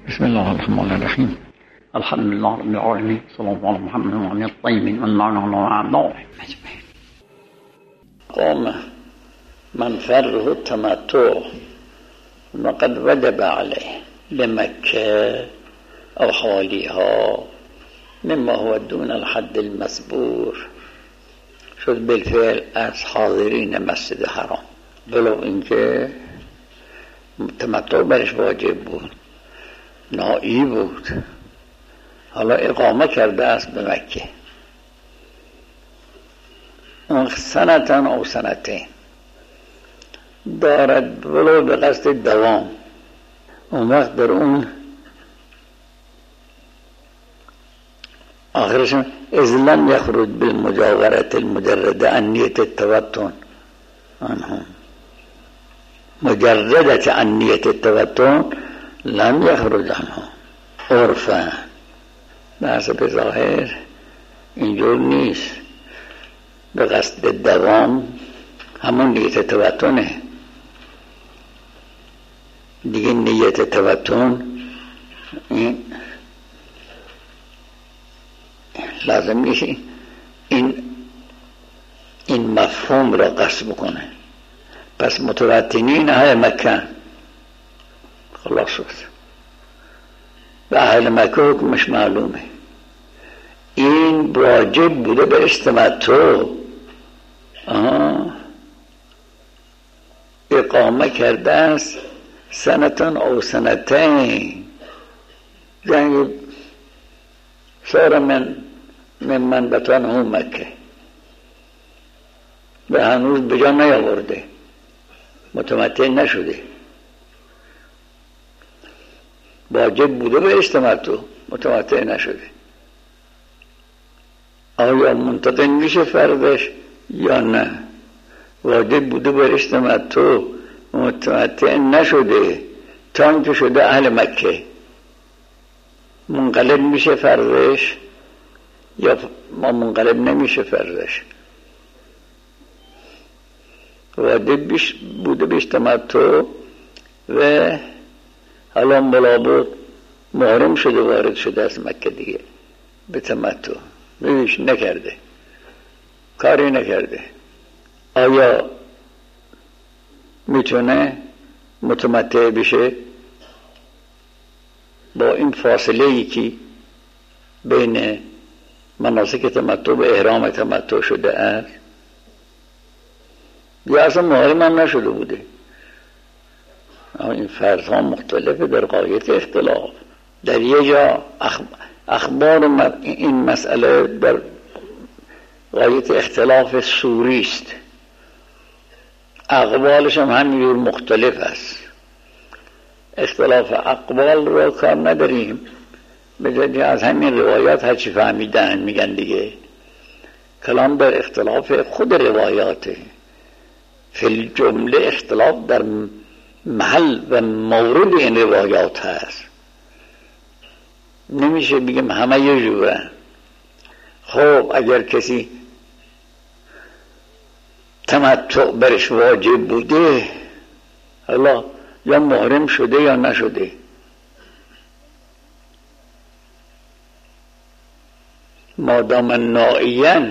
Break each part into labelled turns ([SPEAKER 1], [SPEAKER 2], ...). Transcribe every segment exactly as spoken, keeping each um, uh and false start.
[SPEAKER 1] بسم الله الرحمن الرحیم. الحمد لله رب العالمین، صلی الله علی محمد و علی الطیبین و اللعنة على اعدائهم اجمعین. قام من فره التمتع وقد وجب عليه بمكة أو حواليها مما هو دون الحد المسبور، شد بالفعل از حاضرین مسجد حرام، ولو اینکه تمتع برش واجب بود، نائی بود، حالا اقامه کرده است به مکه. اون سنتن او سنتین دارد ولو به قصد دوام، اون وقت در اون آخرشون اذ لم یخرج بالمجاورة المجردة عن نیت التوطن عنهم، مجردة عن نیت التوطن لم یخرج عنهم عرفا. بحث به ظاهر اینجور نیست، به قصد دوام همون نیت توطنه دیگه. نیت توطن این لازم نیست این این مفهوم را قصد بکنه. پس متوطنین اهل مکه خلاص شد، به اهل مکه حکمش معلومه. این واجب بوده به تمتع، اقامه کرده است سنتان او سنتین، یعنی سار من من منبتان هم مکه و هنوز به جا نیاورده، متمتع نشده. واجب بوده به تمتع، متمتع نشده. آیا منتقل میشه فردش یا نه؟ واجب بوده به تمتع، متمتع نشده تا اینکه شده اهل مکه. منقلب میشه فردش یا ما منقلب نمیشه فردش؟ واجب بوده به تمتع و حالا ملابد محرم شده، وارد شده از مکه دیگه به تمتع، میش نکرده، کاری نکرده. آیا میتونه متمتع بشه با این فاصله ای که بین مناسک تمتع و احرام تمتع شده است؟ یا اصلا محرم هم نشده بوده؟ این فرض ها مختلفه، در غایت اختلاف. در یه جا اخبار این مسئله در غایت اختلاف سوری است، اقوالش هم همینجور مختلف است. اختلاف اقوال رو کار نداریم، بجدی از همین روایات هرچی فهمیدن میگن دیگه. کلام در اختلاف خود روایاته، فی الجمله اختلاف در محل و مورد این روایات هست، نمیشه بگیم همه یه جوره. خب اگر کسی تمتع برش واجب بوده، حالا یا محرم شده یا نشده، مادام نائیاً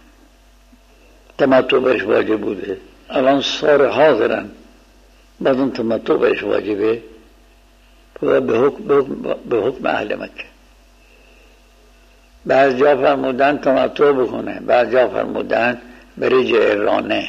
[SPEAKER 1] تمتع برش واجب بوده، الان سار حاضرن بعد اون تمتع برش واجبه به حکم, به حکم اهل مکه. بعض جا فرمودن تمتع بکنه، بعض جا فرمودن بره جعرانه.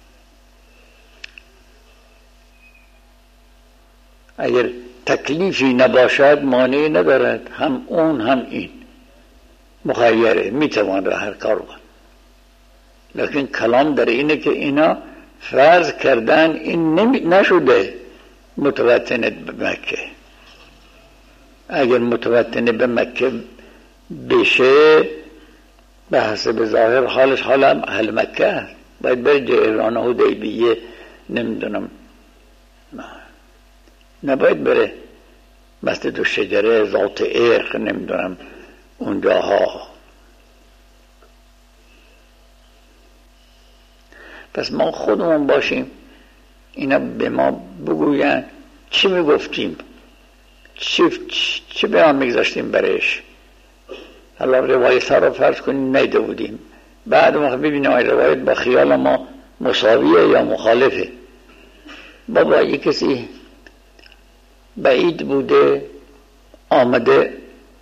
[SPEAKER 1] اگر تکلیفی نباشد مانعی ندارد، هم اون هم این مخیره، میتوان را هر کار کن. لیکن کلام در اینه که اینا فرض کردن این نشده متوطن به مکه. اگر متوطن به مکه بشه به حسب ظاهر حالش حال هم اهل مکه است، باید بره جعرانه و حدیبیه، نمیدونم نباید بره مسجد الشجره، ذات عرق، نمیدونم اونجاها. پس ما خودمون باشیم اینا به ما بگوین چی میگفتیم، چه چه بیان میگذاشتیم برش. حالا روایت ها رو فرض کنیم نیده بودیم، بعد ما ببینیم این روایت با خیال ما مساویه یا مخالفه. بابا یک کسی بعید بوده آمده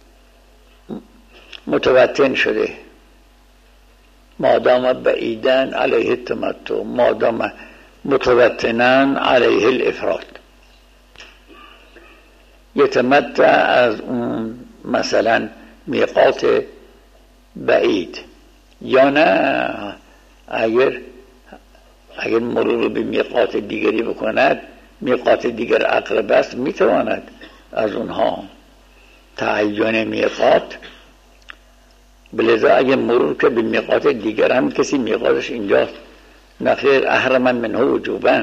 [SPEAKER 1] متوطن شده، مادام بعیدن علیه التمتع، مادام متوطنن علیه الافراد. یتمتع از اون مثلا میقات بعید، یا نه اگر اگر مرور به میقات دیگری بکند، میقات دیگر اقرب است، میتواند از اونها تعیین میقات. بلذا اگر مرور که به میقات دیگر هم کسی میقاتش اینجاست، نخیر احرمن منه وجوبا.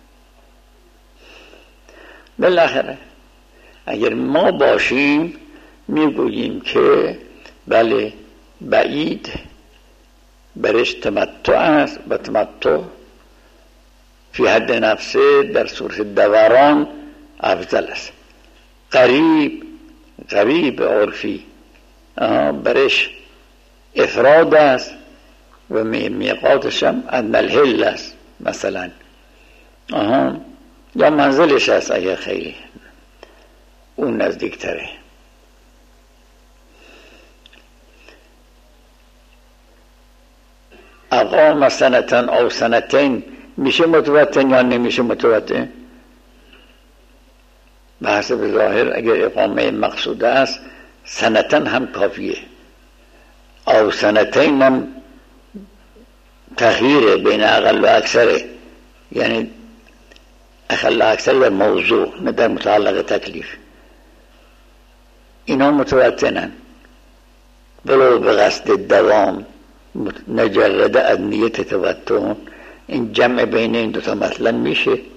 [SPEAKER 1] بالاخره اگر ما باشیم میگوییم که بله بعید برش تمتع است و تمتع فی حد نفسه در صورت دوران افضل است. قریب قریب عرفی برش افراد است و میقاتش هم ادنی الحل است مثلا، آها، یا منزلش است اگر خیلی اون نزدیکتره. اقام سنتن او سنتین میشه متوطن یا نمیشه متوطن؟ به حسب ظاهر اگر اقامه مقصوده است سنتن هم کافیه، او سنتین هم تغییره بین اقل و اکثره، یعنی اقل و اکثر در موضوع نه در متعلق تکلیف. اینا متوطنن ولو به قصد دوام نجرد از نیت توطن. این جمع بین این دوتا مطلب میشه.
[SPEAKER 2] فرض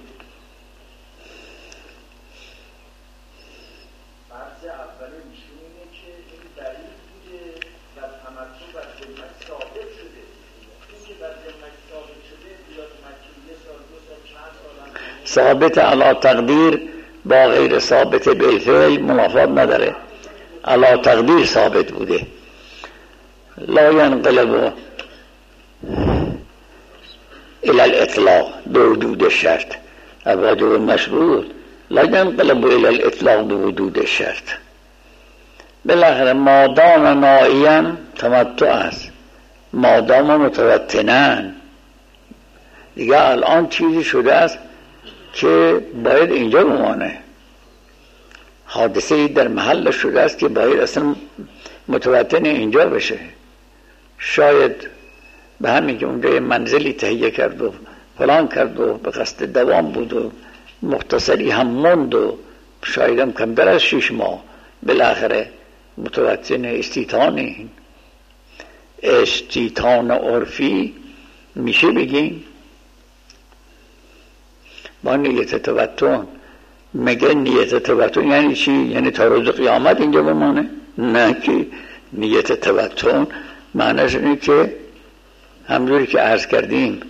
[SPEAKER 2] اولی میشه اینه که این دلیل بوده در تمتع و ذمت ثابت شده، این که در ذمت ثابت شده بیاد مکه یه سال دو سال چند سال
[SPEAKER 1] ثابت علی تقدیر با غیر ثابت بالفعل منافات نداره. علی تقدیر ثابت بوده. لا ینقلب الى الاطلاق بوجود الشرط، الواجب المشروط لا ينقلب الى الاطلاق بوجود الشرط. بالاخره مادام نائیاً تمتع است، مادام متوطناً دیگه الان چیزی شده است که باید اینجا بمانه، حادثه در محل شده است که باید اصلا متوطن اینجا بشه. شاید به همین که اونجا منزلی تهیه کرد و فلان کرد و به قصد دوام بود و مختصری هم موند و شاید هم کمتر از شیش ماه بالاخره متوطن استیطان استیطان عرفی میشه بگیم با نیت توطن. مگه نیت توطن یعنی چی؟ یعنی تا روز قیامت اینجا بمانه؟ نه که نیت توطن معنیش اینه که همجوری که عرض کردیم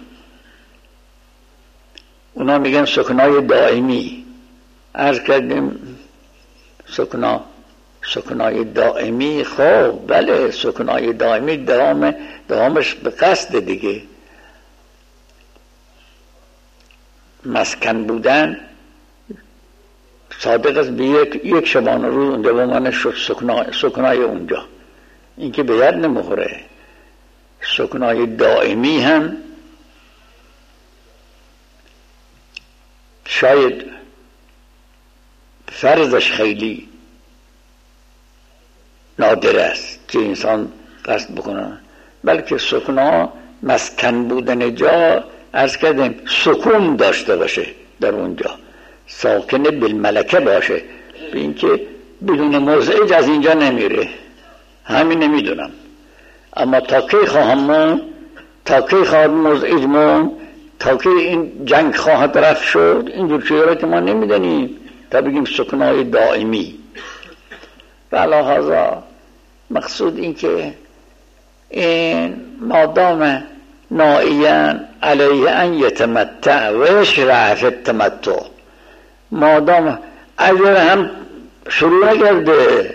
[SPEAKER 1] اونا میگن سکنای دائمی. عرض کردیم سکنا سکنای دائمی، خب بله سکنای دائمی دوام دوامش به قصد دیگه. مسکن بودن صادق است به یک, یک شبانه روز اونجا بمانه شد سکنای, سکنای اونجا، این که به یاد نمیخوره. سکنای دائمی هم شاید فرضش خیلی نادر است که انسان قصد بکنه، بلکه سکنا مسکن بودن جا عرض کردیم سکون داشته باشه، در اونجا ساکن بالملکه باشه، به اینکه بدون مزعج از اینجا نمیره. همین نمیدونم، اما تا کی خواهم من تا کی خواهد مزعج من تا کی این جنگ خواهد رفت شد، اینجور چیزا که ما نمیدونیم تا بگیم سکنای دائمی. و علاوه مقصود این که این مادام نائیان علیه ان یتمتع و یشرع فی التمتع، مادام اگر هم شروع نکرده.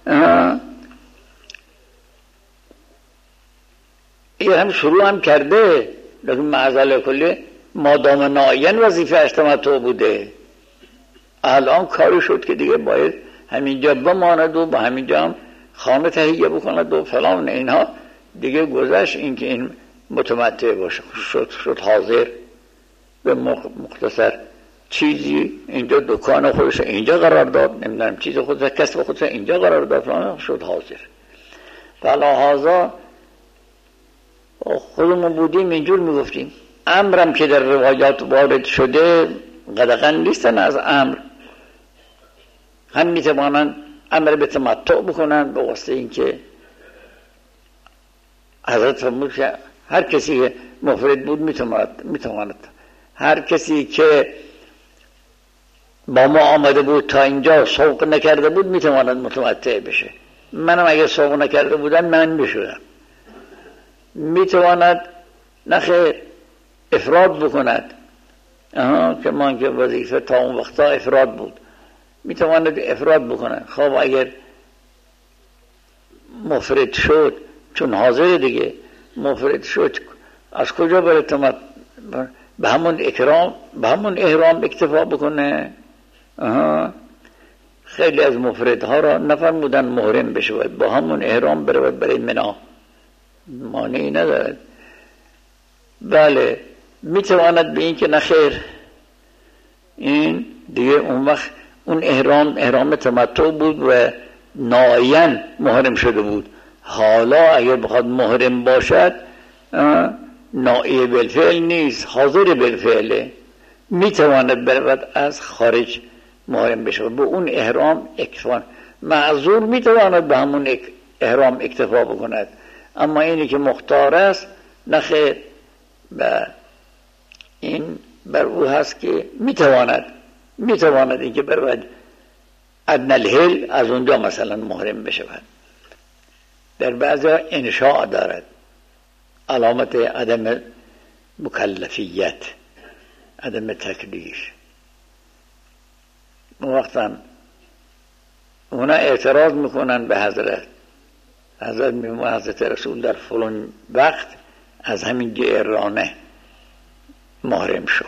[SPEAKER 1] این هم شروع هم کرده، لیکن معذل کلی مادام ناین وظیفه تمتع بوده. الان کاری شد که دیگه باید همینجا بماند و با همینجا هم خانه تهیه بکند و فلان. اینها دیگه گذشت این که این متمتع باشه. شد, شد حاضر به مختصر چیزی اینجا دکان خودش اینجا قرار داد، نمیدونم چیز خودش کسب خودش اینجا قرار داد فلان، شد حاضر. فلهذا خودمون بودیم اینجور میگفتیم. امرم که در روایات وارد شده قدغن نیستن از امر، هم میتوانند امر به تمتع بکنن به واسطه اینکه حضرت فرمود که هر کسی که مفرد بود میتواند، هر کسی که با ما آمده بود تا اینجا سوق نکرده بود میتواند متمتع بشه. منم اگه سوق نکرده بودم من میشدم. میتواند نخیر افراد بکند، آها که من که وظیفه تا اون وقتا افراد بود، میتواند افراد بکنه. خب اگر مفرد شد، چون حاضر دیگه مفرد شد، از کجا بره تمت به همون اکرام به همون احرام اکتفا بکنه؟ آها. خیلی از مفردها را نفرمودن محرم بشود، با همون احرام برود برای منا، مانعی ندارد. بله میتواند به این که نخیر این دیگه اون وقت اون احرام احرام تمتع بود و ناین محرم شده بود. حالا اگر بخواد محرم باشد نائی بالفعل نیست، حاضر بالفعله، میتواند برود از خارج محرم بشه به اون احرام اکتفا. معذور میتواند به همون احرام اکتفا بکند، اما اینی که مختار است نخیر و این بر او هست که میتواند میتواند این که برود ادنى الحل از اونجا مثلا محرم بشود. در بعضی انشاء دارد، علامت عدم مکلفیت، عدم تکلیف. اون وقتا اونا اعتراض میکنن به حضرت حضرت میمون حضرت رسول در فلان وقت از همین جعرانه محرم شد.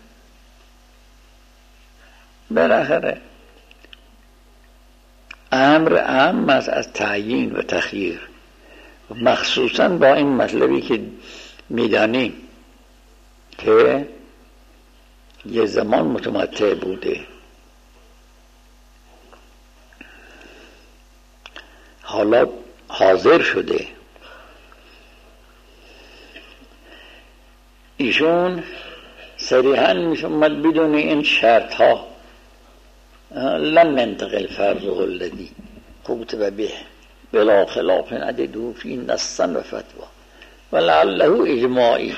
[SPEAKER 1] بالاخره امر عام است از تعیین و تخییر، مخصوصا با این مطلبی که میدانیم که یه زمان متمتع بوده، حالا حاضر شده. ایشون صریحاً میشومد بدون این شرط ها لم ينتقل فرضه الذي كتب به بلا خلاف عدده في نصا و فتوى ولعله اجماعی.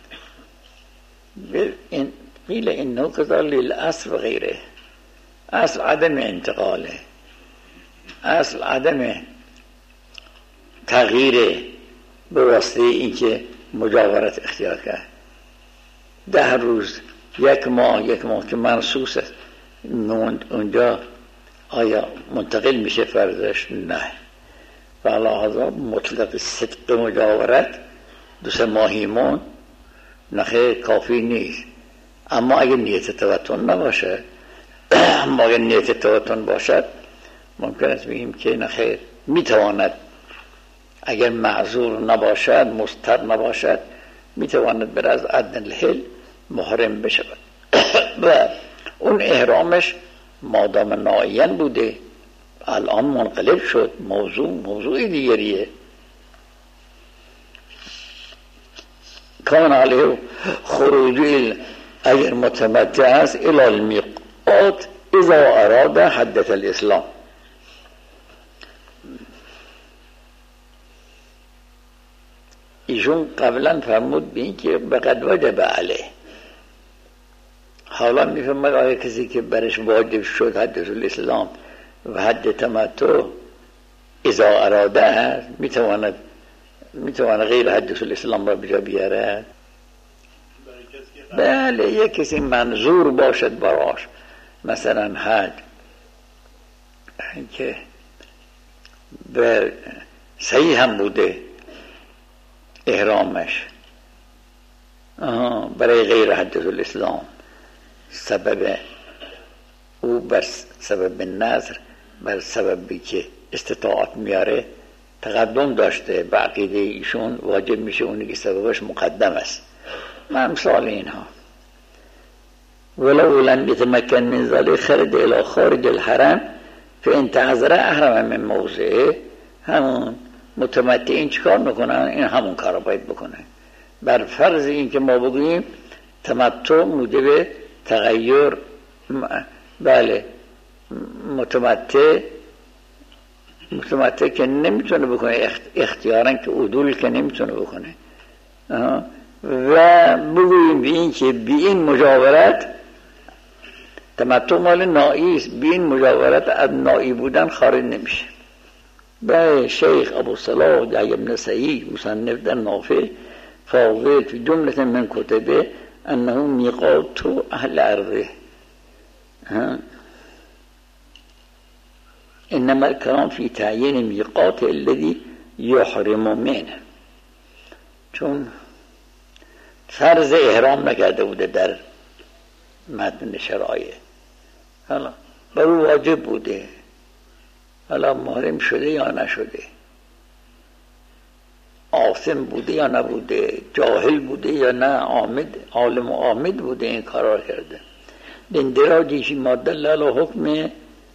[SPEAKER 1] قیل انه كذلك الاصل و غیره. اصل عدم انتقاله، اصل عدم تغییر به واسطه اینکه مجاورت اختیار کرد. ده روز، یک ماه، یک ماه که منسوس است اونجا آیا منتقل میشه فرضش؟ نه. فلهذا مطلق صدق مجاورت دو سه ماهیمون نخیر کافی نیست. اما اگر نیت توتن نباشه اما اگر نیت توتن باشد ممکن است بگیم که نخیر میتواند، اگر معذور نباشد مضطر نباشد میتواند بر از ادنى الحل محرم بشود و اون احرامش مادام ناعین بوده، الان منقلب شد، موضوع موضوع دیگریه. کان علیه خروجی اگر متمتع است الی المیقات اذا اراد حدث الاسلام. ایشون قبلا فرمود به این که بقد وجب علیه، حالا میفهمد آیا کسی که برش واجب شد حدث الاسلام و حد تمتع اذا اراده هست میتواند میتواند غیر حدث الاسلام را بجا بیاره؟ بله، یک کسی منظور باشد براش، مثلا حج اینکه به صحیح هم بوده احرامش برای غیر حدث الاسلام، سبب او بر سبب نظر، بر سببی که استطاعت میاره تقدم داشته، به عقیده ایشون واجب میشه اونی که سببش مقدم است و امثال اینها. ولو لم يتمكن من ذلك خرج الى خارج الحرم فان تعذر احرم من موضعه. همون متمتعین چیکار میکنن؟ این همون کارو باید بکنه. بر فرض این که ما بگوییم تمتع موجب تغییر، بله متمتع متمتع که نمیتونه بکنه اختیارا، که عدول که نمیتونه بکنه. و بگوییم به این که بی این مجاورت تمتع مال نائی است، بی این مجاورت از نائی بودن خارج نمیشه. به شیخ ابو صلاح یحیی بن سعید مصنف در نافع فاضل فی جمله من کتبه انه میقات اهل ارضه. انما الكلام فی تعیین میقات الذی یحرم منه، چون فرض احرام نکرده بوده در متن شرایع، حالا بر او واجب بوده، حالا محرم شده یا نشده، عاصم بوده یا نبوده، جاهل بوده یا نه عامد، عالم و عامد بوده این کارا کرده. اندراجی فی ما دل علی حکم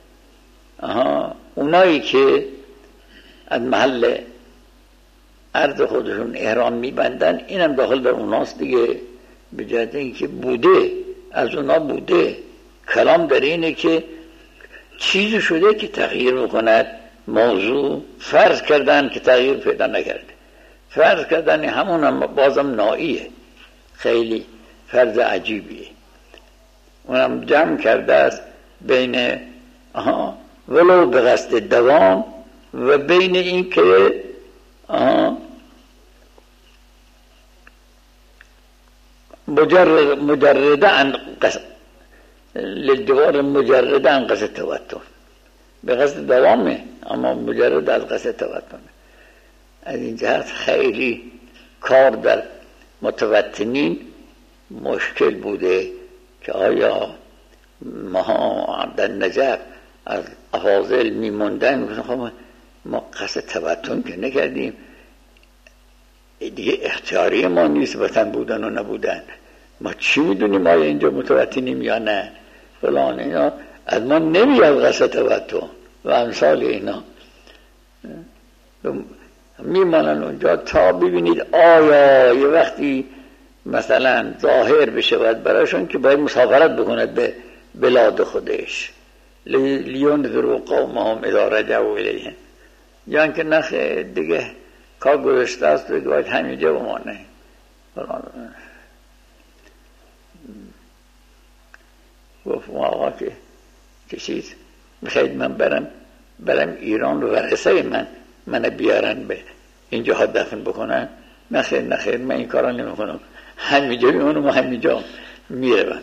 [SPEAKER 1] اونایی که از محل عرض خودشون احرام میبندن، اینم داخل در اوناست دیگه، به جهت اینکه بوده، از اونا بوده. کلام در اینه که چیزی شده که تغییر بکند، موضوع فرض کردن که تغییر پیدا نکرده، فرض کردن همون هم بازم نائیه، خیلی فرض عجیبیه. اونم جمع کرده است بین آها ولو به قصد دوام و بین این که آها مجرد مجرده عن قصد للدوار مجرده عن قصد توتر، به قصد دوامه اما مجرد از قصد توتر. از این جهت خیلی کار در متوطنین مشکل بوده که آیا ما در نجف از افاضل میموندن، ما قصد توتن که نکردیم، دیگه اختیاری ما نیست وطن بودن و نبودن، ما چی میدونیم آیا اینجا متوطنیم یا نه فلان، اینا از ما نمیاد قصد توتن و امثال اینا میمانن اونجا تا ببینید آیا یه وقتی مثلا ظاهر بشود برایشون که باید مسافرت بکند به بلاد خودش، لینذروا قومهم اذا رجعوا الیهم، یا که نخ دیگه کار گذشته است دیگه باید همینجا بمانه. گفت آقا که که چیز میخواید من برم برم ایران رو ورثه من منو بیارن به اینجا دفن بکنن؟ نخیر نخیر من این کارا نمی کنم، همینجا میمونم و همینجا میروم.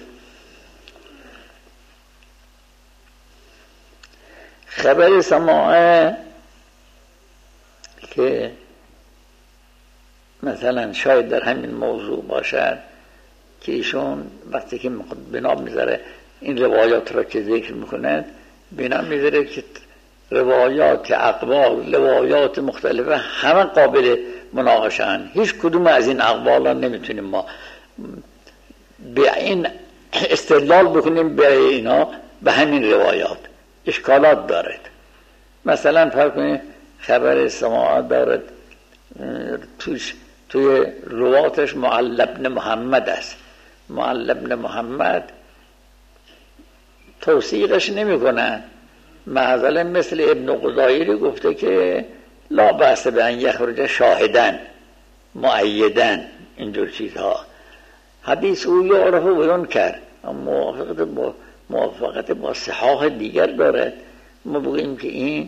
[SPEAKER 1] خبر سماعه که مثلا شاید در همین موضوع باشد که ایشون وقتی که بنا میذاره این روایات را که ذکر میکنند، بنا میذاره که روایات اقوال روایات مختلفه همه قابل مناقشه هستند، هیچ کدوم از این اقوال ها نمیتونیم ما به این استدلال بکنیم به اینا به همین روایات، اشکالات دارد. مثلا فرض کنید خبر سماعت دارد توش توی رواتش معل ابن محمد است، معل ابن محمد توثیقش نمی کنن، معذلا مثل ابن قضایری گفته که لا بأس به ان یخرج شاهدن مؤیدن، اینجور چیزها. حدیث او یعرف بدون کرد، موافقت با موافقت با صحاح دیگر دارد. ما بگیم که این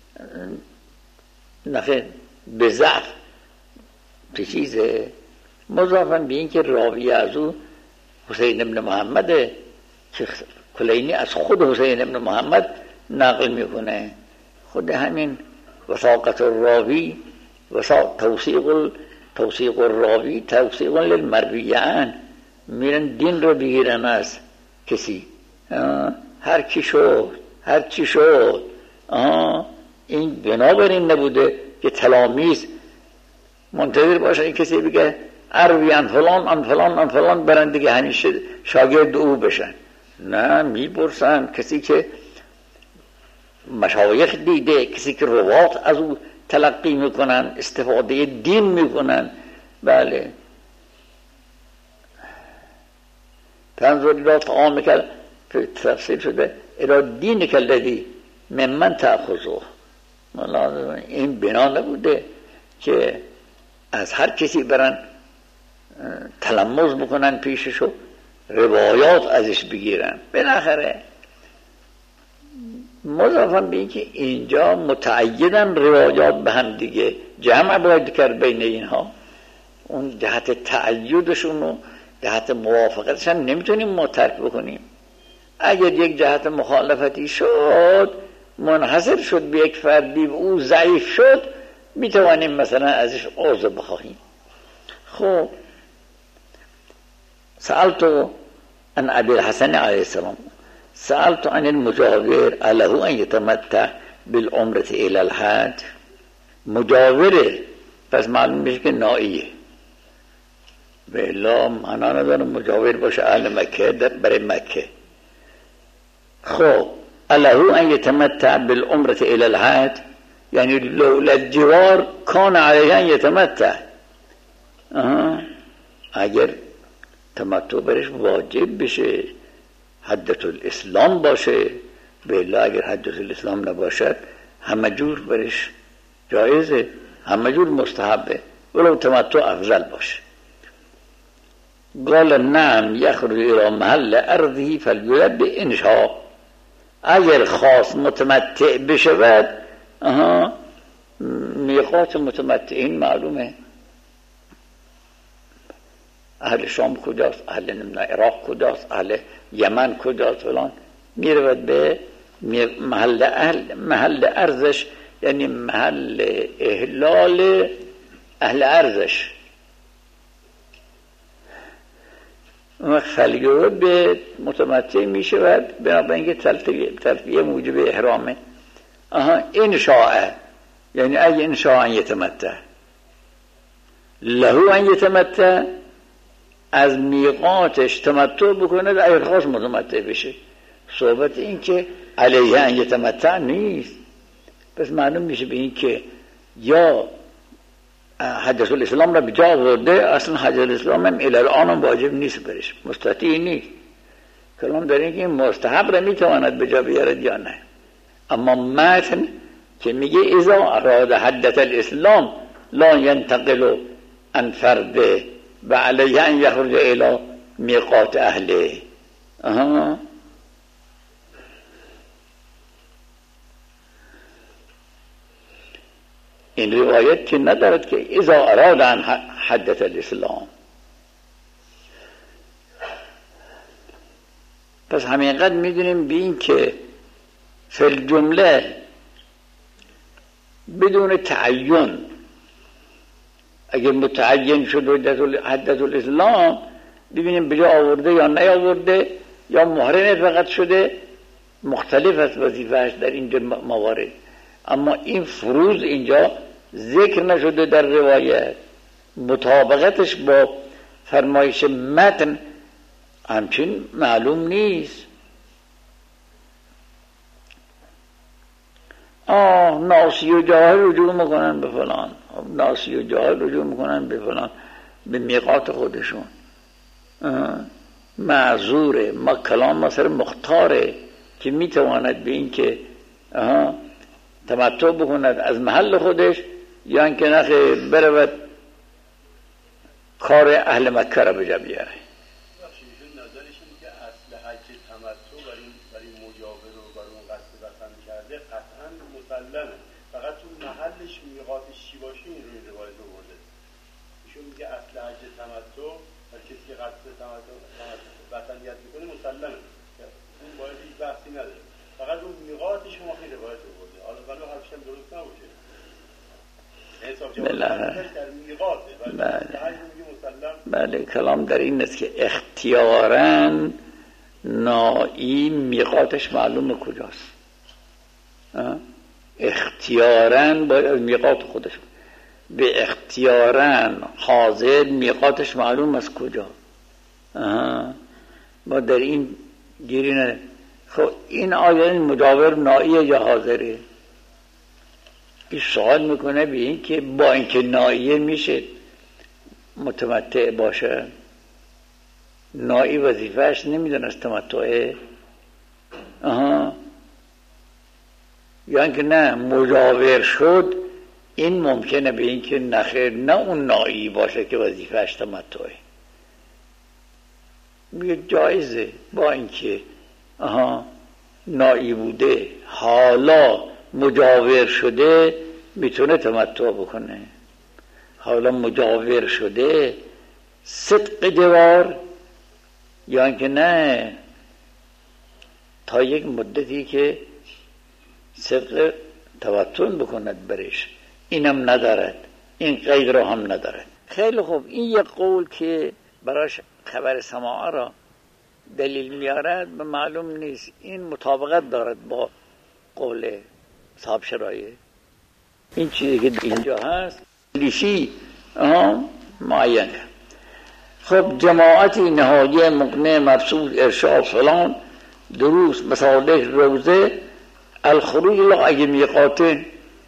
[SPEAKER 1] نفع به ضعف به چیز مضافاً به این که راوی از او حسین ابن محمد که کلینی از خود حسین ابن محمد نقل میکنه خود همین وثاقت الراوی وثاق توثیق توثیق الراوی توثیق للمرویان، میرن دین رو بگیرن از کسی، هر کی شد هر چی شد. آه این بنابراین نبوده که تلامیذ منتظر باشن این کسی بگه اروی ان فلان ان فلان ان فلان برن دیگه همیشه شاگرد او بشن. نه، میپرسن کسی که مشایخ دیده، کسی که روات از او تلقی میکنن، استفاده دین میکنن. بله تنظر را طعام کرد تفسیر شده ارا دین کلدی من من تأخذه. این بنا نبوده که از هر کسی برن تلمذ بکنن پیششو، روایات ازش بگیرن. بالاخره مضافاً به این که اینجا متعیدن روایات به هم دیگه جمع باید کرد بین اینها، اون جهت تعیدشون و جهت موافقتشون نمیتونیم ما ترک بکنیم. اگر یک جهت مخالفتی شد، منحصر شد به یک فردی و او ضعیف شد، میتوانیم مثلا ازش عذر بخواهیم. خب سألتو عن ابی الحسن علیه السلام سألتو عن المجاور اله ان یتمتع بالعمرة الى الحج. مجاوره پس معلوم میشه که نائیه، به الله معنا نداره مجاور باشه اهل مکه برای مکه. خب اله ان یتمتع بالعمرة الى الحج یعنی لولا الجوار کان علیه ان یتمتع. اگر تمتع برش واجب بشه، حجة الاسلام باشه، به الله اگر حجة الاسلام نباشد همه جور برش جایزه، همه جور مستحبه، ولو تمتع افضل باشه. قال نعم یخرج الى محل ارضه فلیلبی ان شاء. اگر خواست متمتع بشود، آها میقات متمتعین معلومه، اهل شام کجاست، اهل عراق کجاست، اهل یمن کجاست فلان، میرود به محل اهل محل ارزش، یعنی محل احلال اهل ارزش. خلیه به متمتع میشود بنابراین که تلفیه موجب احرامه. آها این شاء یعنی ای این شاء ان یتمتع له ان یتمتع، از میقاتش تمتع بکنه اگر خواست متمتع بشه. صحبت این که علیه ان یتمتع نیست. پس معلوم میشه به این که یا حجة الاسلام را به جا آورده، اصلا حجة الاسلام هم الی الان هم واجب نیست برش، مستطیع نیست. کلام در این که این مستحب را میتواند به جا بیارد یا نه. اما متن که میگه اذا اراد حجة الاسلام لا ینتقل عن فرده و علیه ان یخرج الی میقات اهله. آها این روایت که ندارد که اذا اراد عن حجة الاسلام. پس همینقدر میدونیم به این که فی الجمله بدون تعین، اگر متعین شد حجة الاسلام ببینیم بجا آورده یا نیاورده، یا محرم فقط شده، مختلف است وظیفه‌اش در اینجا موارد. اما این فروض اینجا ذکر نشده در روایت، مطابقتش با فرمایش متن همچین معلوم نیست. آه ناسی و جاهل رجوع میکنن به فلان، ناسی و جاهل رجوع میکنن به فلان، به میقات خودشون. معذوره، ما کلام ما سر مختاره که میتواند به این که تمتع بکند از محل خودش، یا اینکه نخه برود کار اهل مکه را به جا بیاره.
[SPEAKER 2] نظرشون که اصل حج تمتع برای برای مجاور و برای اون قصد وطن کرده قطعا مسلمه، فقط اون محلش میقاتش چی باشه این روی روایت آورده. ایشون میگه اصل حج تمتع برای کسی که قصد تمتع وطنیت میکنه مسلمه، اون باید هیچ بحثی نداره، فقط اون میقاتش ما خیلی روایت آورده. حالا بنا هر
[SPEAKER 1] بله بله کلام در این است که اختیاراً نائی میقاتش معلومه کجاست. اختیاراً باید از میقات خودش، به اختیاراً حاضر میقاتش معلوم از کجا. ما در این گیری نه. خب این آیا این مجاور نائیه یا حاضره؟ این سوال میکنه به این که با اینکه نائیه میشه متمتع باشه، نائی وظیفهش نمیدونه از تمتعه. آها یا اینکه نه مجاور شد، این ممکنه به این که نخیر نه اون نائی باشه که وظیفهش تمتعه. میگه جایزه با اینکه آها نائی بوده حالا مجاور شده میتونه تمتع بکنه. حالا مجاور شده صدق جوار یا اینکه نه تا یک مدتی که صدق توتن بکند برش، اینم ندارد، این قید رو هم ندارد. خیلی خوب، این یک قول که براش خبر سماع را دلیل میارد به معلوم نیست این مطابقت دارد با قول صاحب شرایع. این چیزی که اینجا هست لیشی معین. خب جماعتی نهایی مقنع مبسوط ارشاد فلان دروس مصالح روزه الخروج الى ای میقات،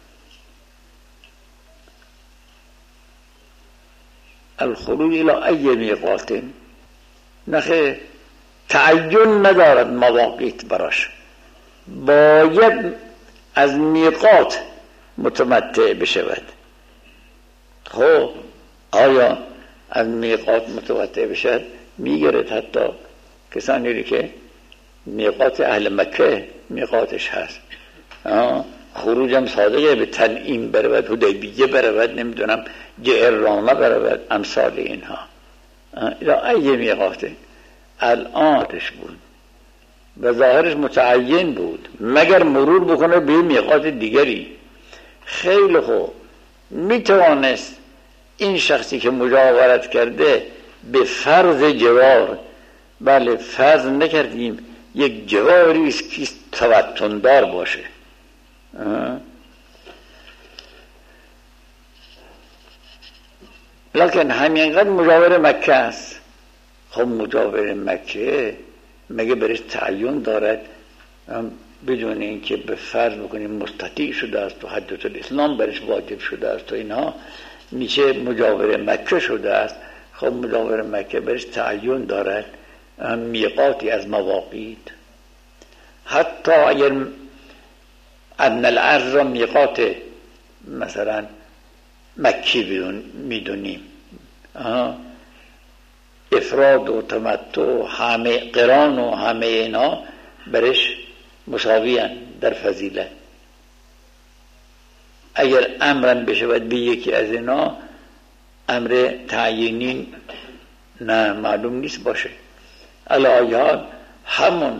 [SPEAKER 1] الخروج الى ای میقات نخه تعین ندارد مواقیت براش، باید از میقات متمتع بشود. خب آیا از میقات متمتع بشد؟ میگرد حتی کسانی رو که میقات اهل مکه میقاتش هست، خروجم صادقه به تنعیم برود، حدیبیه برود، نمیدونم جعرانه برود، امثال اینها. یا ای میقاته الانش بود و ظاهرش متعین بود مگر مرور بکنه به میقات دیگری. خیلی خوب، میتوانست این شخصی که مجاورت کرده به فرض جوار، بله فرض نکردیم یک جواری است که توتن دار باشه، لکن همینقدر مجاور مکه است. خب مجاور مکه مگه برش تعین دارد بدون اینکه به فرض بکنیم مستطیع شده است و حدت الاسلام برش واجب شده است و اینها، میشه مجاور مکه شده است. خب مجاور مکه برش تعین دارد میقاتی از مواقیت، حتی اگر ابن العرض را میقات مثلا مکی میدونیم، افراد و تمتع و همه قران و همه اینا برش مساویان در فضیلت. اگر امرن بشود به یکی از اینا، امر تعیینی نه معلوم نیست باشه. علی همون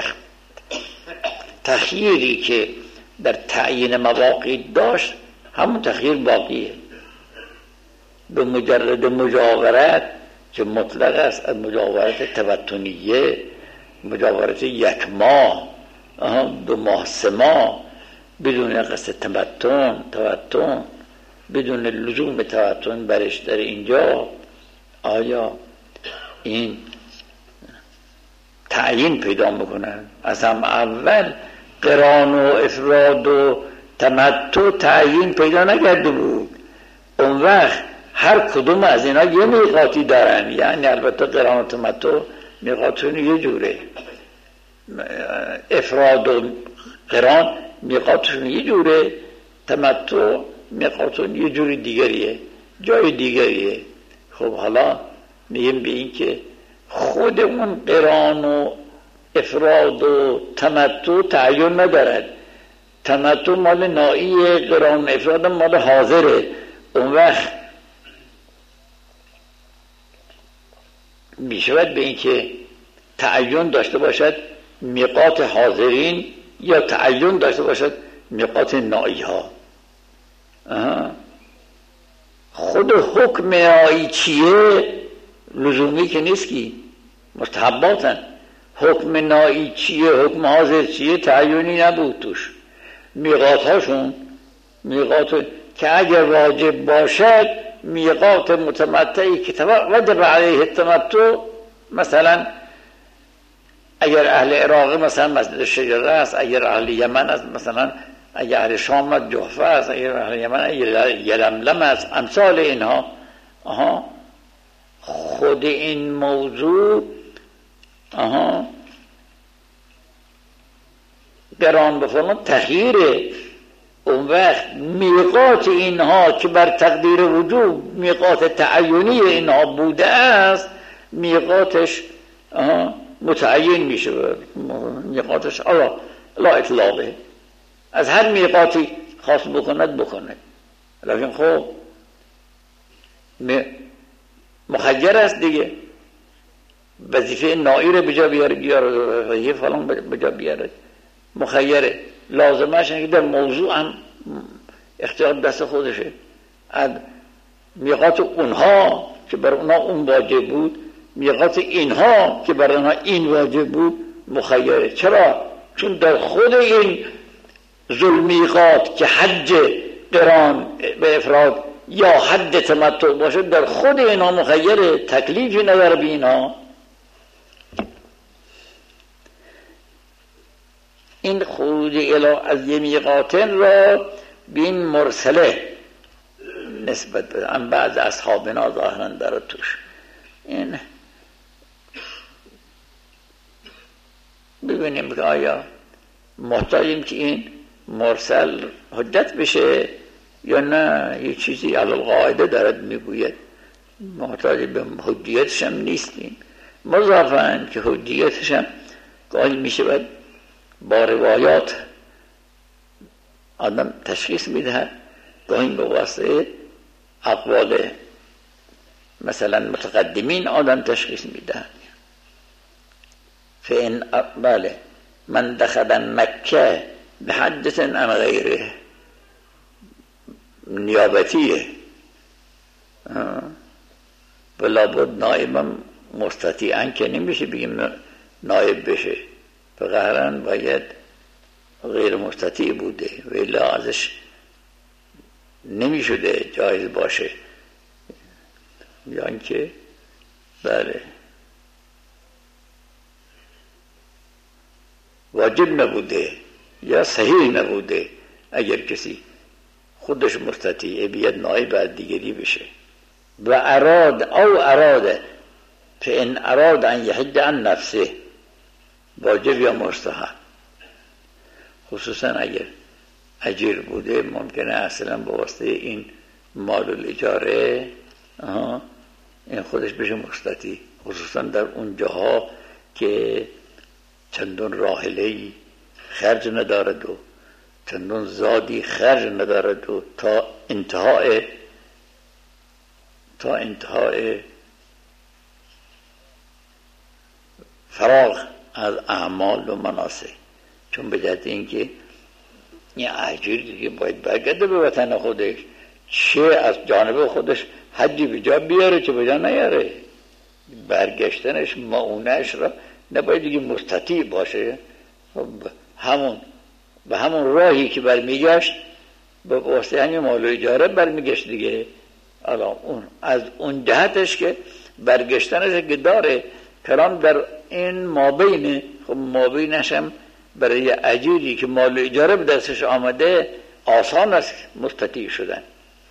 [SPEAKER 1] تخییری که در تعیین مواقیت داشت همون تخییر باقیه. به مجرد مجاورت که مطلق است، از مجاورت توتنیه، مجاورت یک ماه، دو ماه، سه ماه، بدون قصد تمتن توتن، بدون لزوم توتن برش در اینجا، آیا این تعیین پیدا میکنن؟ از هم اول قران و افراد و تمتع تعیین پیدا نکرده بود. اون وقت هر کدوم از اینا یه میقاتی دارن، یعنی البته قران و تمتع میقاتون یه جوره، افراد و قران میقاتون یه جوره، تمتع میقاتون یه جوری دیگریه، جای دیگریه. خب حالا میگیم به این که خود اون قران و افراد و تمتع تعین ندارد، تمتع مال نائیه، قران و افراد مال حاضره. اون وقت میشود به این که تعین داشته باشد میقات حاضرین یا تعین داشته باشد میقات نائی ها. خود حکم نائی چیه لزومی که نیست کی، مستحباتن. حکم نائی چیه، حکم حاضر چیه، تعیینی نبود توش. میقات هاشون میقات که اگر واجب باشد میقات متمتعی که وجب علیه التمتع، مثلا اگر اهل عراق مثلا مسجد شجره است، اگر اهل یمن است مثلا، اگر اهل شام است جحفه است، اگر اهل یمن یلملم است، امثال اینها. آها خود این موضوع آها قران بفرمان تغییره. اون وقت میقات اینها که بر تقدیر وجوب میقات تعینی اینها بوده است، میقاتش متعین میشه، میقاتش الله لا اطلاقه، از هر میقاتی خاص بکند بکنه. لیکن خب مخیر است دیگه، وظیفه نائی رو بجا بیاره بیاره وظیفه فلان بجا بیاره، مخیره. لازمش اینه که در موضوع هم اختیار دست خودشه. از میقات اونها که بر اونها اون واجب بود، میقات اینها که بر اونها این واجب بود مخیره. چرا؟ چون در خود این ذوالمیقات که حج قران به افراد یا حد تمتع باشه، در خود اینها مخیره، تکلیفی نداره به اینها. این خروج الی از یه میقاتن را به این مرسله نسبت بدن. بعض اصحابنا ظاهرا داره توش. این ببینیم که آیا محتاجیم که این مرسل حجت بشه یا نه یه چیزی علی القاعده دارد میگوید، محتاج به حجیتش هم نیستیم. مضافاً که حجیتش هم گاهی میشه با روایات آدم تشخیص میده، گاهی به واسطه اقوال مثلا متقدمین آدم تشخیص میده. فإن بله من دخل مکه به حدث عن غیره نیابتیه، بلا بود نائبم مستطیعن که نمیشه بگیم نائب بشه، فقهرا باید غیر مستطیع بوده و الا ازش نمیشده جایز باشه، یا اینکه بله واجب نبوده یا صحیح نبوده. اگر کسی خودش مستطیعه بیاد نائب از دیگری بشه. و اراد او اراد فإن اراد ان یحج عن نفسه، واجب یا مستحب. خصوصا اگر اجیر بوده ممکنه اصلا با واسطه این مال الاجاره آها این خودش بشه مستطیع، خصوصا در اون جاها که چندون راحله‌ای خرج ندارد و چندون زادی خرج ندارد و تا انتهای تا انتهای فراغ از اعمال و مناسک. چون به جهت اینکه این اجیر دیگه باید برگرده به وطن خودش، چه از جانب خودش حجی به جا بیاره چه به جا نیاره، برگشتنش معونش را نباید دیگه مستطیع باشه. همون به همون راهی که برمیگشت به واسطه همین مال و اجاره برمیگشت دیگه. الان اون از اون جهتش که برگشتنش که داره کرام در این مابینه، خب مابینش هم برای اجیری که مال و اجاره به دستش آمده آسان است مستطیع شدن.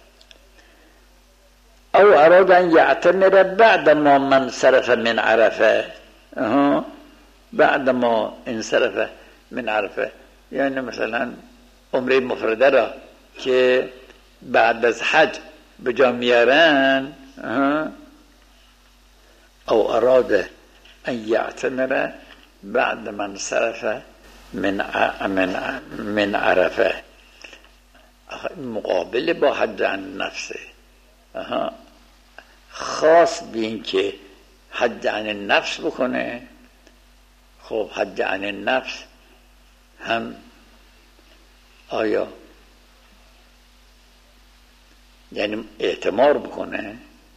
[SPEAKER 1] او اراد ان یعتمر بعد ما من صرف من عرفه، بعد ما انصرف من عرفه، یعنی مثلا عمره مفرده را که بعد از حج به جا میارن، او اراد ان یعتمر بعد من صرف من من من عرفه، مقابل با حج عن نفسه. خاص بین که حج عن النفس بکنه. خب حج عن النفس هم آیا یعنی اعتمار بکنه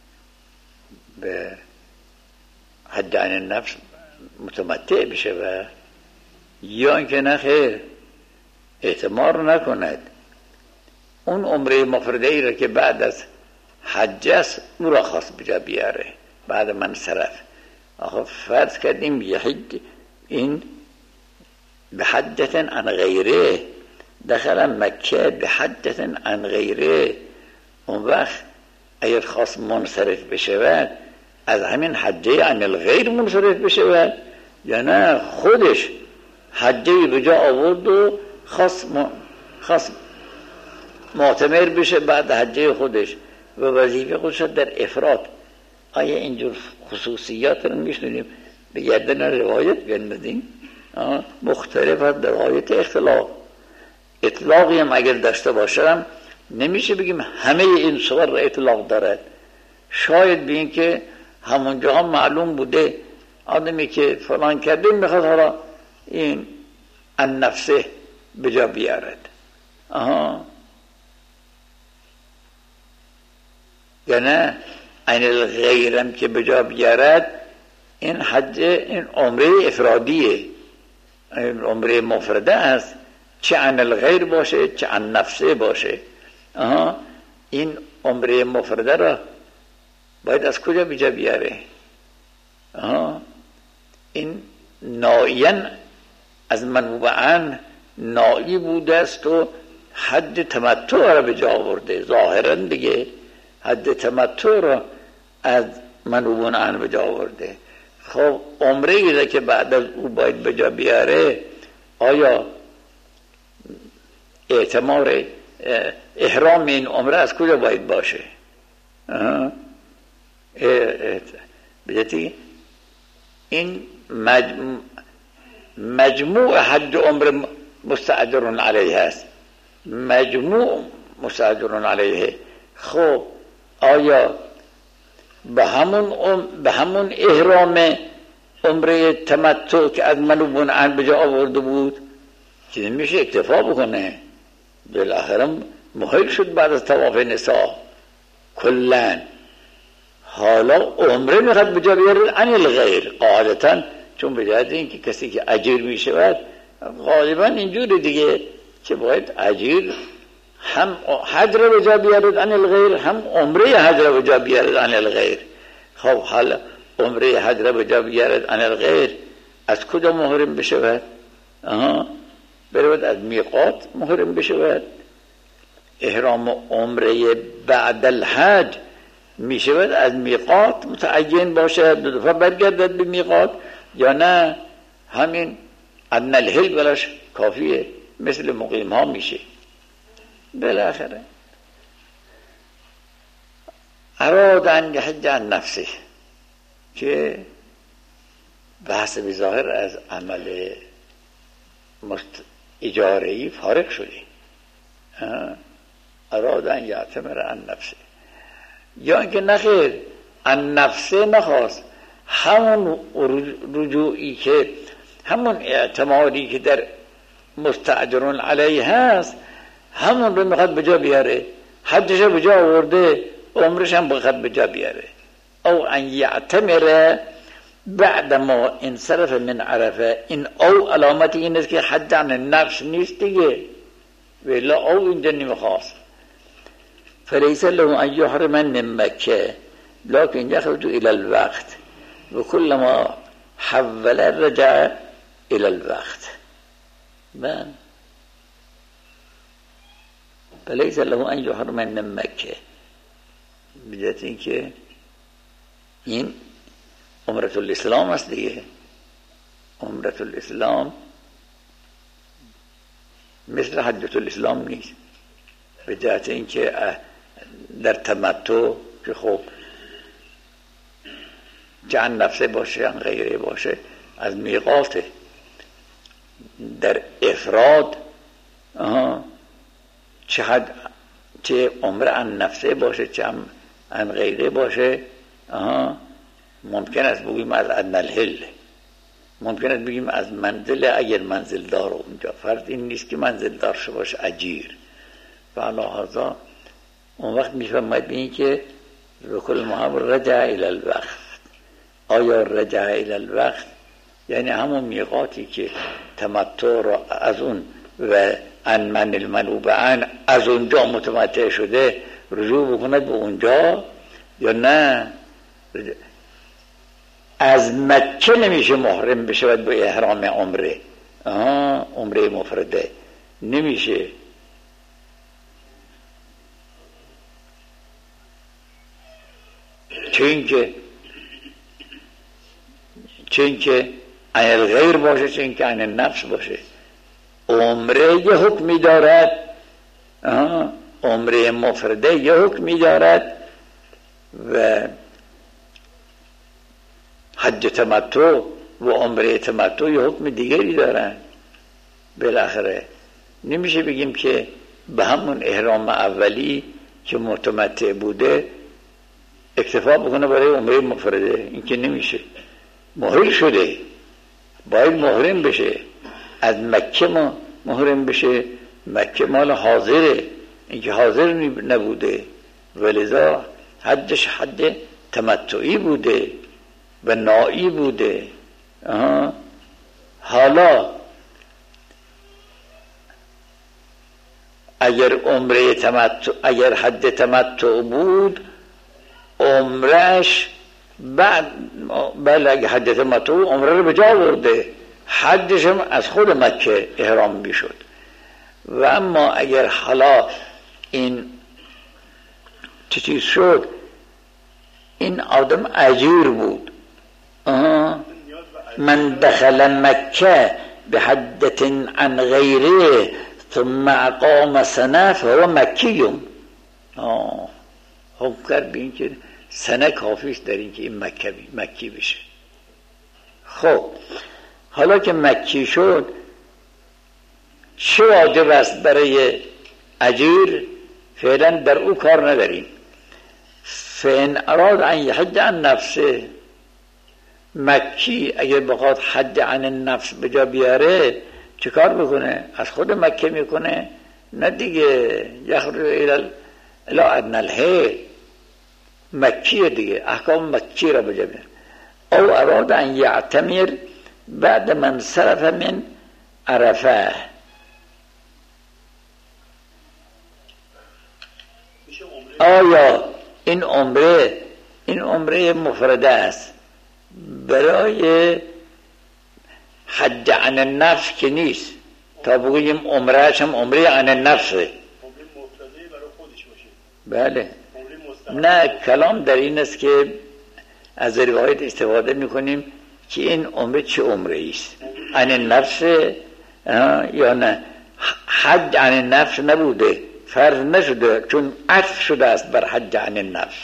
[SPEAKER 1] به حد عن النفس متمتع بشه و یا اینکه نه خیر اعتمار نکند، اون عمره مفرده ای را که بعد از حج است او را خواست بجا بیاره بعد من صرف. آخه فرض کردیم یه حج این به حدت عن غیره دخل مکه به حدت عن غیره، اون وقت اگر خواست منصرف بشود از همین حجه عن الغیر منصرف بشود یا نه خودش حجه به جا آورد و خواست خواست معتمر بشه بعد حجه خودش و وظیفه خودش در افراد. آیا اینجور خصوصیات رو میشنونیم به گردن روایت بندازیم؟ مختلف از روایت اختلاف اطلاقی هم اگر داشته باشم نمیشه بگیم همه این صور را اطلاق دارد. شاید به این که همونجا هم معلوم بوده آدمی که فلان کرده میخواد حالا این ان نفسه به جا بیارد. آها یا نه این الغیرم که به جا بیارد این حج این عمره افرادیه، این عمره مفرده است، چه عن الغیر باشه چه عن نفسه باشه. آها این عمره مفرده را باید از کجا به جا بیاره؟ آها این نائیاً از منوبعاً نائی بوده است و حد تمتع را به جا آورده، ظاهراً دیگه حد تمتع را از منوبعاً به جا آورده. خب عمره ای که بعد از او باید به جا بیاره آیا اعتمار احرام این عمره از کجا باید باشه؟ بجتی این مجموع, مجموع حد عمر مستأجر علیه است، مجموع مستأجر علیه. خب آیا به همون به همون احرام عمره تمتع که از منوبون عن به جا آورده بود که نمیشه اکتفا بکنه؟ بالاخره محل شد بعد از طواف نساء کلن حالا عمره میخواد به جا بیاره عن الغیر قاعدتا، چون به جهت این که کسی که اجیر میشود غالبا اینجوری دیگه که باید اجیر هم حج را به جا بیارد عن الغیر هم عمره حج را به جا بیارد عن الغیر. خب حالا عمره حج را به جا بیارد عن الغیر از کجا محرم بشود؟ آها برود از میقات محرم بشود. احرام عمره بعد الحج می شود از میقات متعین باشد دو دفعه برگردد به میقات یا نه همین ادنی الحل بلاش کافیه مثل مقیم ها میشه. بالاخره اراد ان یحج عن نفسه که بحث بظاهر از عمل مست اجاره‌ای فارغ شده. اراد ان یعتمر عن نفسه یا اینکه نخیر عن نفسه نخواست، همون رجوعی که همون اعتمادی که در مستأجرون علیه هست همون رو میخواد به جا بیاره، حجش به جا آورده عمرش هم بخواد به جا بیاره. او ان یعتمر بعد ما انصرف من عرفه، این او علامتی این است که حج عن النفس نیست دیگه، ولی او اینجا نمیخواست. فلیس له ان یحرم من مکه لكن یخرج الى الوقت و کل ما حول رجع الى الوقت. من فلیس له ان یحرم من مکه بجهت این که این عمرة الاسلام است دیگه. عمرة الاسلام مثل حجة الاسلام نیست به جهت این که در تمتع که خب چند نفسه باشه هم غیره باشه از میقاته، در افراد آها چه حد چه عمره عن نفسه باشه چه هم عن غیره باشه آها ممکن است بگویم از ادنی الحل ممکنه بگیم از منزل، اگر منزل دار اونجا، فرض این نیست که منزل دار شو باشه اجیر و علاوه اون وقت میفهمید به این که بکل محب رجع الى الوقت. آیا رجع الى الوقت یعنی همون میقاتی که تمتع را از اون و ان من المنوب عن از اونجا متمتع شده رجوع بکند به اونجا، یا نه از مکه نمیشه محرم بشه به احرام عمره، آها عمره مفرده نمیشه. چون که چون که عن الغیر باشه، چون که عن النفس باشه. عمره یه حکمی دارد، عمره مفرده یه حکمی دارد و حج تمتع و عمره تمتع یه حکم دیگری دارن. بالاخره نمیشه بگیم که به همون احرام اولی که متمتع بوده اکتفا بکنه برای عمره مفرده، این که نمیشه. محرم شده باید محرم بشه، از مکه ما محرم بشه، مکه مال حاضره، این که حاضر نبوده ولذا حجش حج تمتعی بوده و نائی بوده. آها. حالا اگر عمره تمتع، اگر حج تمتع بود عمرش بعد، بله اگر حج تمتع عمره رو به جا برده، حجش هم از خود مکه احرام میشد. و اما اگر حالا این چه چیز شد، این آدم اجیر بود، آه. من دخل مکه به حدت عن غیره ثم اقام سنه فهو مکیون. حکم کرد به این که سنه کافیست در این که این مکی, مکی بشه. خب حالا که مکی شد چه واجب است برای اجیر؟ فعلا در او کار نداریم. فإن اراد ان یحج عن نفسه، مکی اگر بخواد حج عن النفس به جا بیاره چه کار بکنه؟ از خود مکه میکنه؟ نه دیگه، یخرج الى ادنی الحل، مکیه دیگه، احکام مکی را به جا بیاره. او اراد ان یعتمر بعد من صرف من عرفه، آیا این عمره این عمره مفرده است برای حج عن النفس که نیست، تا بگوییم عمرهش هم عمره عن النفسه.
[SPEAKER 2] عمره مفرده برای خودش باشه.
[SPEAKER 1] بله. نه، کلام در این است که از روایت استفاده میکنیم که این عمره چه عمره است، عن النفس یا نه. حج عن النفس نبوده، فرض نشده، چون عطف شده است بر حج عن النفس.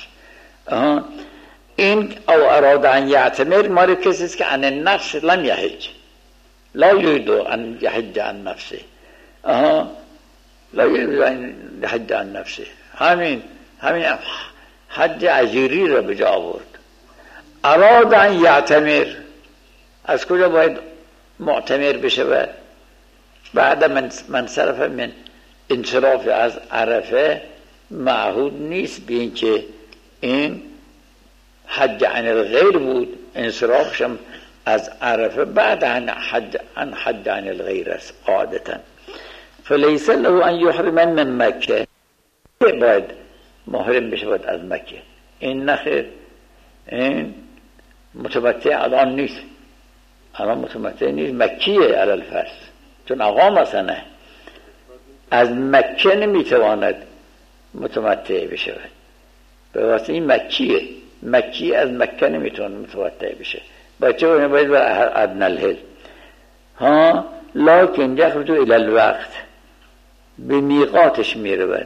[SPEAKER 1] این او اراد ان یعتمر مال کسی است که عن النفس لم یحج، لا یرید ان یحج عن نفسه، آها لا یرید ان یحج عن نفسه. همین همین حج اجیری را به جا آورد. اراد ان یعتمر، از کجا باید معتمر بشه؟ بعد من من صرف من انصراف از عرفه معهود نیست به این که این حج عن الغیر بود، انصرافشم از عرفه بعد عن حج عن حج عن الغیر است قاعدتا. فلیس له ان یحرم من مکه، باید محرم بشه باید از مکه. این نخیر، این متمتع الان نیست، الان متمتع نیست، مکیه علی الفرض، چون اقام سنه از مکه نمیتواند متمتع بشه، به واسه این مکیه، مکی از مکه نمیتونه متمتع بشه. بچه باید بر ادنی الحل. ها لکن یخرج الی الوقت، به میقاتش میرود،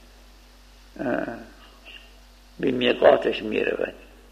[SPEAKER 1] به میقاتش میرود.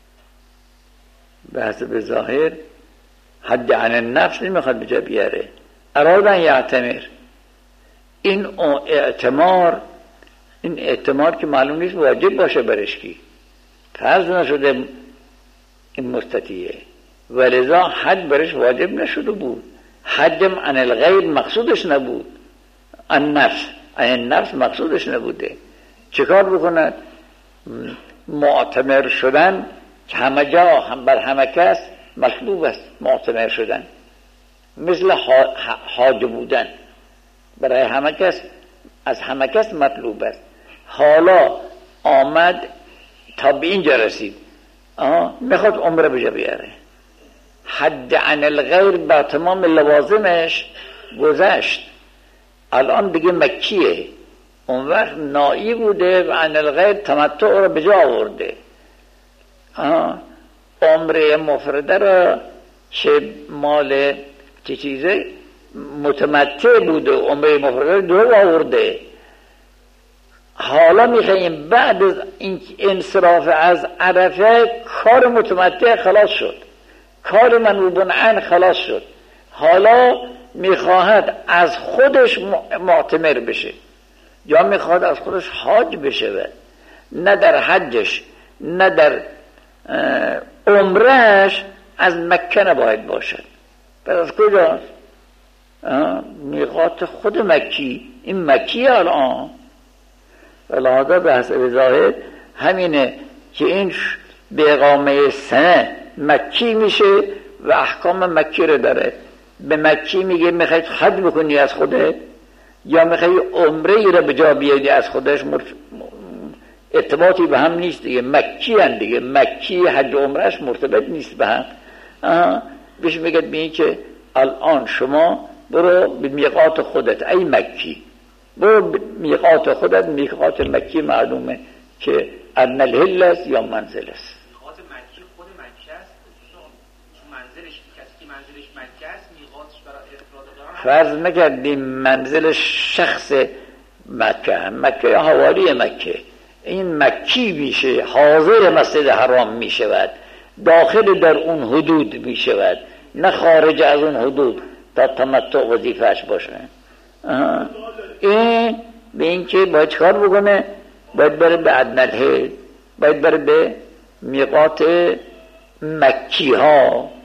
[SPEAKER 1] به حسب ظاهر حج عن النفس نمیخواد به جا بیاره، اراد ان یعتمر. این اعتمار، این اعتمار که معلوم نیست واجب باشه برش کی، فرض نشده این مستطیعه، ولذا حج برش واجب نشده بود. حجم عن الغیر مقصودش نبود، النفس عن النفس مقصودش نبوده. چیکار بکند؟ معتمر شدن که همه جا هم بر همه کس مطلوب است. معتمر شدن مثل حاج بودن برای همه کس، از همه کس مطلوب است. حالا آمد تا به اینجا رسید، میخواد عمره بجا بیاره، حد عن الغیر با تمام لوازمش گذشت، الان دیگه مکیه. اون وقت نائی بوده و عن الغیر تمتع رو بجا آورده. عمره مفرده رو چه مال چه چیزه متمتع بوده، عمره مفرده رو دو آورده. حالا میخواییم بعد از این انصراف از عرفه کار متمتع خلاص شد، کار منوبون عن خلاص شد، حالا میخواهد از خودش معتمر بشه یا میخواهد از خودش حاج بشه. نه در حجش نه در عمرهش از مکه نباید باشد. پس از کجاست؟ میقات خود مکی، این مکی الان. ولهذا به حسب ظاهر همینه که این به اقامه سنه مکی میشه و احکام مکی رو داره. به مکی میگه میخوای حج بکنی از خوده یا میخوای عمره ای رو به جا بیاری از خودش، ارتباطی به هم نیست دیگه. مکی هن دیگه، مکی حج و عمرهش مرتبط نیست به هم. بهش میگه ببین که الان شما برو به میقات خودت ای مکی، برو به میقات خودت. میقات مکی معلومه که ادنی الحل است یا منزل است.
[SPEAKER 3] میقات مکی خود مکه است، چون منزلش کسی که منزلش مکه است میقاتش برای افراد قرار.
[SPEAKER 1] فرض نکردیم منزل شخص مکه، مکه یا حوالی مکه، این مکی میشه، حاضر مسجد حرام میشود، داخل در اون حدود میشود، نه خارج از اون حدود تا تمتع وظیفهش باشه. این به این که باید چکار بکنه؟ باید بره به ادنی الحل، باید بره به میقات مکی ها.